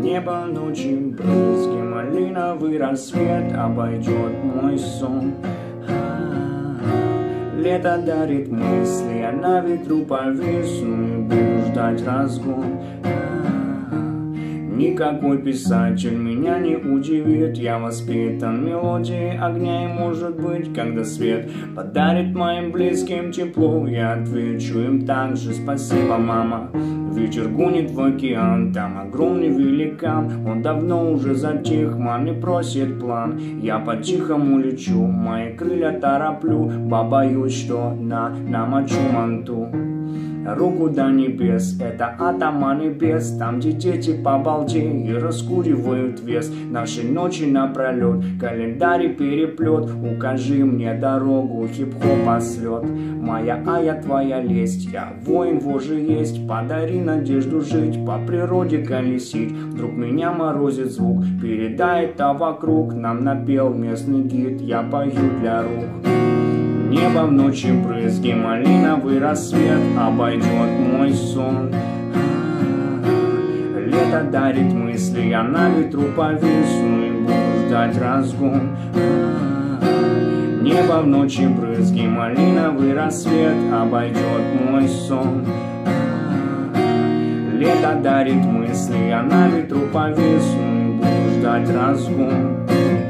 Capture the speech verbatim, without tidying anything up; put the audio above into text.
Небо ночи, брызги, малиновый рассвет обойдет мой сон. Лето дарит мысли, я на ветру повисну и буду ждать разгон. Никакой писатель меня не удивит, я воспитан мелодией огня, и может быть, когда свет подарит моим близким тепло, я отвечу им так же: спасибо, мама. Ветер гонит в океан, там огромный великан, он давно уже затих, маме просит план. Я по-тихому лечу, мои крылья тороплю, боюсь, что на намочу манту. Руку до небес, это атома небес, там, где дети по балде и раскуривают вес. Наши ночи напролет, календарь переплет, укажи мне дорогу, хип-хоп слет. Моя ая, твоя лесть, я воин, вожжи есть, подари надежду жить, по природе колесить. Вдруг меня морозит звук, передай это вокруг, нам напел местный гид, я пою для рук. Небо в ночи, брызги, малиновый рассвет обойдет мой сон. Лето дарит мысли, я на ветру повисну и буду ждать разгон. Небо в ночи, брызги, малиновый рассвет обойдет мой сон. Лето дарит мысли, я на ветру повисну и буду ждать разгон.